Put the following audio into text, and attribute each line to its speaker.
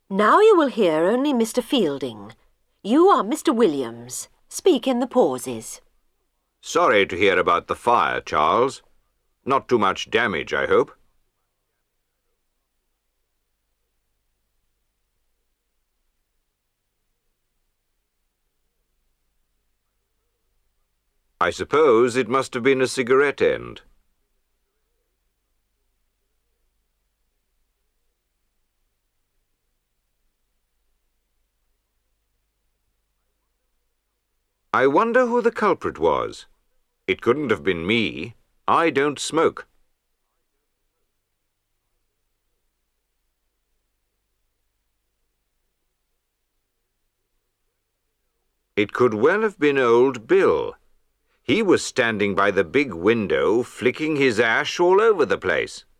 Speaker 1: Now you will hear only Mr. Fielding. You are Mr. Williams. Speak in the pauses.
Speaker 2: Sorry to hear about the fire, Charles. Not too much damage, I hope. I suppose it must have been a cigarette end. I wonder who the culprit was. It couldn't have been me. I don't smoke. It could well have been old Bill. He was standing by the big window, flicking his ash all over the place.